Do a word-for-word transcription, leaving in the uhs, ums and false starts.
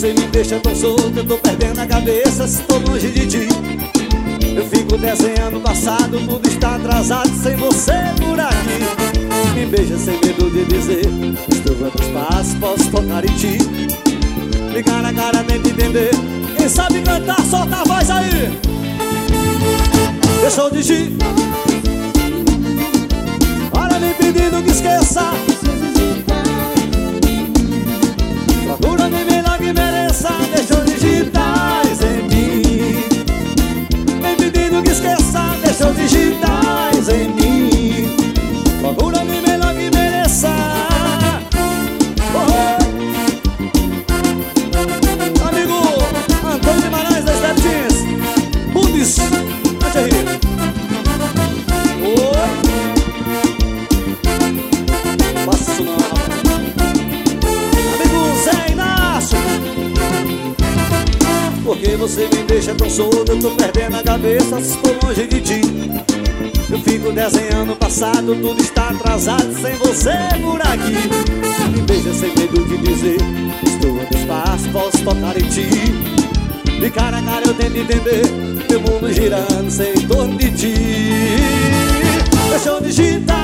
você me deixa tão solto, eu tô perdendo a cabeça se tô longe de ti. Eu fico desenhando o passado, tudo está atrasado sem você por aqui. Me beija sem medo de dizer, estou dando espaço, posso tocar em ti. Ligar na cara, tenta entender. Quem sabe cantar, solta a voz aí. Deixou de ti. Olha me pedindo que esqueça. Procura-me melhor que mereça. Deixou digitais em mim. Me pedindo que esqueça. Deixou digitais em mim. Procura-me melhor que mereça. Oh, amigo Antônio Guimarães das Deptins Bundes, deixa aí. Oi. Faça isso não. Amigo Zé Inácio. Porque você me deixa tão solto, eu tô perdendo a cabeça se estou longe de ti. Eu fico desenhando o passado, tudo está atrasado sem você por aqui. Me beija sem medo de dizer, estou no espaço, posso tocar em ti. De cara a cara eu tento entender, meu mundo girando sem em torno de ti. Deixou digitar.